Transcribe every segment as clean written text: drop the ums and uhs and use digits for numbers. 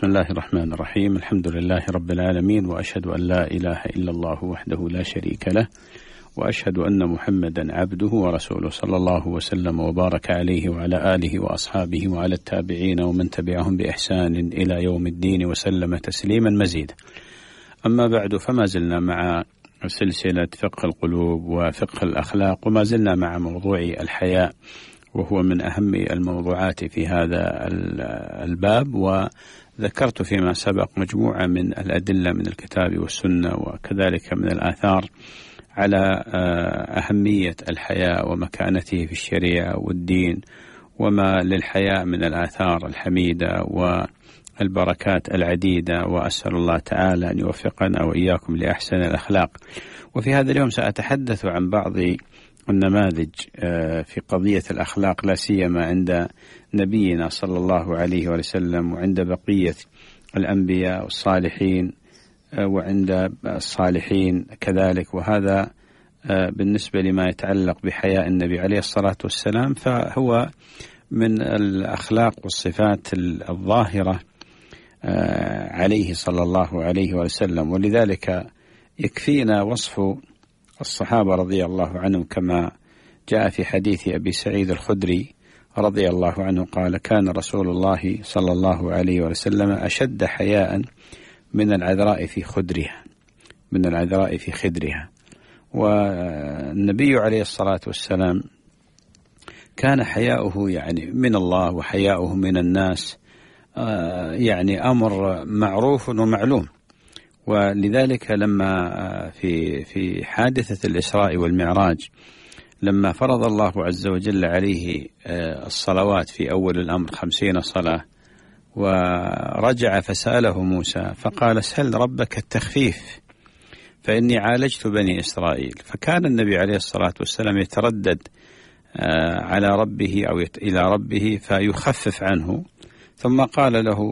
بسم الله الرحمن الرحيم. الحمد لله رب العالمين، وأشهد أن لا إله إلا الله وحده لا شريك له، وأشهد أن محمدا عبده ورسوله، صلى الله وسلم وبارك عليه وعلى آله وأصحابه وعلى التابعين ومن تبعهم بإحسان إلى يوم الدين وسلم تسليما مزيدا. أما بعد، فما زلنا مع سلسلة فقه القلوب وفقه الأخلاق، وما زلنا مع موضوع الحياء، وهو من أهم الموضوعات في هذا الباب. وذكرت فيما سبق مجموعة من الأدلة من الكتاب والسنة، وكذلك من الآثار على أهمية الحياء ومكانته في الشريعة والدين، وما للحياء من الآثار الحميدة والبركات العديدة. وأسأل الله تعالى أن يوفقنا وإياكم لأحسن الأخلاق. وفي هذا اليوم سأتحدث عن بعض النماذج في قضية الأخلاق، لا سيما عند نبينا صلى الله عليه وسلم، وعند بقية الأنبياء والصالحين، وعند الصالحين كذلك. وهذا بالنسبة لما يتعلق بحياء النبي عليه الصلاة والسلام، فهو من الأخلاق والصفات الظاهرة عليه صلى الله عليه وسلم. ولذلك يكفينا وصف الصحابة رضي الله عنهم، كما جاء في حديث أبي سعيد الخدري رضي الله عنه قال: كان رسول الله صلى الله عليه وسلم أشد حياء من العذراء في خدرها، من العذراء في خدرها. والنبي عليه الصلاة والسلام كان حياؤه يعني من الله، وحياؤه من الناس يعني أمر معروف ومعلوم. ولذلك لما في حادثة الإسراء والمعراج، لما فرض الله عز وجل عليه الصلوات في أول الأمر 50 صلاة، ورجع فسأله موسى فقال: اسأل ربك التخفيف فإني عالجت بني إسرائيل. فكان النبي عليه الصلاة والسلام يتردد على ربه أو إلى ربه فيخفف عنه، ثم قال له: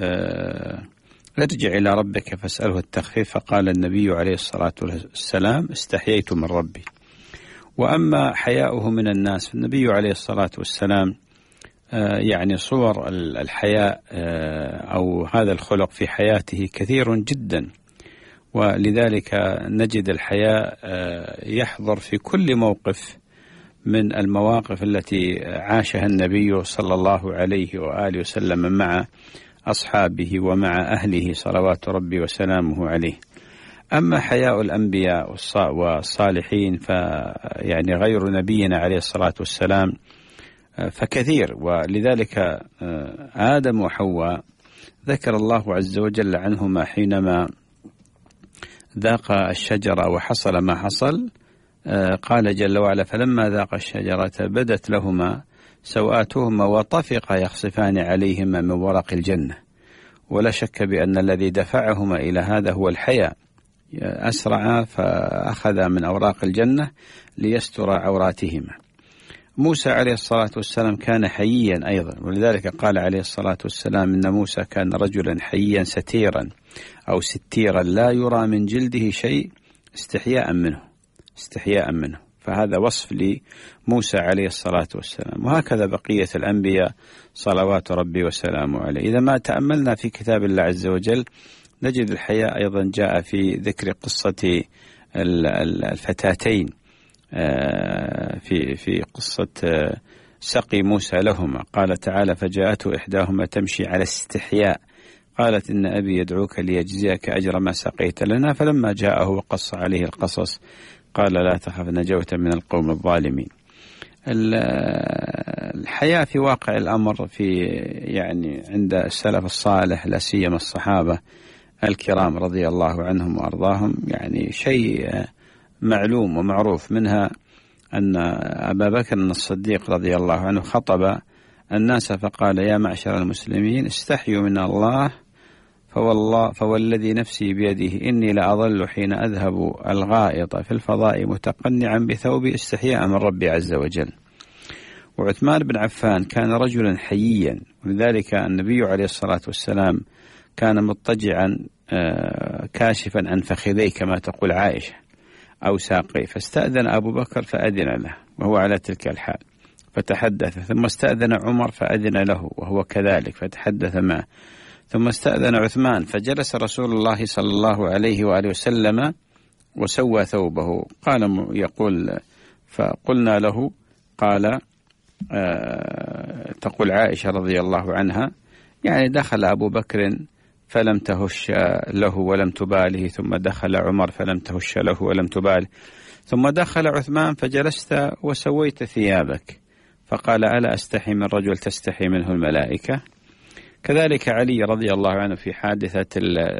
ارجع إلى ربك فاسأله التخفيف. فقال النبي عليه الصلاة والسلام: استحييت من ربي. وأما حياؤه من الناس، فالنبي عليه الصلاة والسلام يعني صور الحياء أو هذا الخلق في حياته كثير جدا. ولذلك نجد الحياء يحضر في كل موقف من المواقف التي عاشها النبي صلى الله عليه وآله وسلم مع أصحابه ومع أهله صلوات ربي وسلامه عليه. أما حياء الأنبياء والصالحين فيعني غير نبينا عليه الصلاة والسلام فكثير. ولذلك آدم وحواء ذكر الله عز وجل عنهما حينما ذاق الشجرة وحصل ما حصل، قال جل وعلا: فلما ذاق الشجرة بدت لهما سوآتهما وطفقا يخصفان عليهما من ورق الجنة. ولا شك بأن الذي دفعهما إلى هذا هو الحياء. أسرعا فأخذ من أوراق الجنة ليستر عوراتهما. موسى عليه الصلاة والسلام كان حييا أيضا، ولذلك قال عليه الصلاة والسلام: إن موسى كان رجلا حييا ستيرا أو ستيرا لا يرى من جلده شيء استحياء منه. فهذا وصف لموسى عليه الصلاة والسلام. وهكذا بقية الأنبياء صلوات ربي وسلامه عليه. إذا ما تأملنا في كتاب الله عز وجل نجد الحياء أيضا جاء في ذكر قصة الفتاتين في قصة سقي موسى لهما. قال تعالى: فجاءته إحداهما تمشي على استحياء قالت: إن أبي يدعوك ليجزيك أجر ما سقيت لنا. فلما جاءه وقص عليه القصص قال: لا تخف نجوت من القوم الظالمين. الحياء في واقع الأمر في يعني عند السلف الصالح، لا سيما الصحابة الكرام رضي الله عنهم وأرضاهم، يعني شيء معلوم ومعروف. منها أن أبا بكر الصديق رضي الله عنه خطب الناس فقال: يا معشر المسلمين استحيوا من الله فوالذي نفسي بيده إني لأظل حين أذهب الغائط في الفضاء متقنعا بثوبي استحياء من ربي عز وجل. وعثمان بن عفان كان رجلا حييا، ولذلك النبي عليه الصلاة والسلام كان مضطجعا كاشفا عن فخذيه كما تقول عائشة أو ساقيه، فاستأذن أبو بكر فأذن له وهو على تلك الحال فتحدث، ثم استأذن عمر فأذن له وهو كذلك فتحدث معه، ثم استأذن عثمان فجلس رسول الله صلى الله عليه وآله وسلم وسوى ثوبه. قال يقول فقلنا له، قال تقول عائشة رضي الله عنها يعني دخل أبو بكر فلم تهش له ولم تباله، ثم دخل عمر فلم تهش له ولم تباله، ثم دخل عثمان فجلست وسويت ثيابك، فقال ألا أستحي من رجل تستحي منه الملائكة. كذلك علي رضي الله عنه في حادثة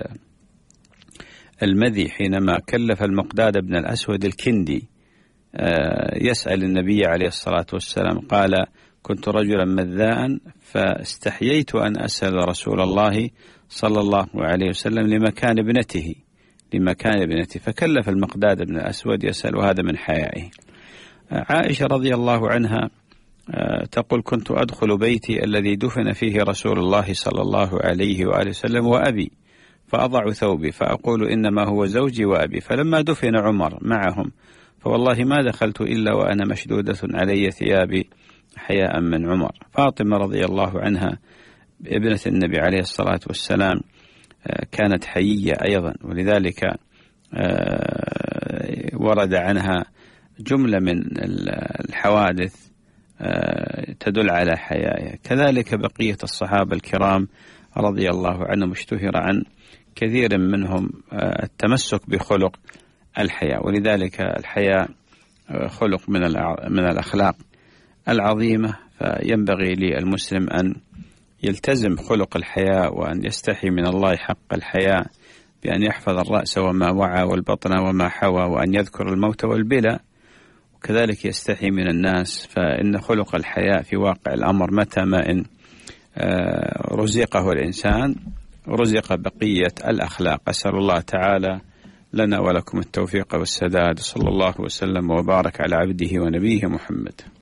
المذي حينما كلف المقداد بن الأسود الكندي يسأل النبي عليه الصلاة والسلام، قال كنت رجلا مذاء فاستحييت أن أسأل رسول الله صلى الله عليه وسلم لمكان ابنته فكلف المقداد بن الأسود يسأل، هذا من حيائه. عائشة رضي الله عنها تقول كنت أدخل بيتي الذي دفن فيه رسول الله صلى الله عليه وآله وسلم وأبي، فأضع ثوبي فأقول إنما هو زوجي وأبي، فلما دفن عمر معهم فوالله ما دخلت إلا وأنا مشدودة علي ثيابي حياء من عمر. فاطمة رضي الله عنها ابنة النبي عليه الصلاة والسلام كانت حيية أيضا، ولذلك ورد عنها جملة من الحوادث تدل على حيائها. كذلك بقية الصحابة الكرام رضي الله عنهم اشتهر عن كثير منهم التمسك بخلق الحياء، ولذلك الحياء خلق من الأخلاق العظيمة، فينبغي للمسلم أن يلتزم خلق الحياء وأن يستحي من الله حق الحياء بأن يحفظ الرأس وما وعى والبطن وما حوى، وأن يذكر الموت والبلى، وكذلك يستحي من الناس، فإن خلق الحياء في واقع الأمر متى ما إن رزقه الإنسان رزق بقية الأخلاق. أسأل الله تعالى لنا ولكم التوفيق والسداد، صلى الله وسلم وبارك على عبده ونبيه محمد.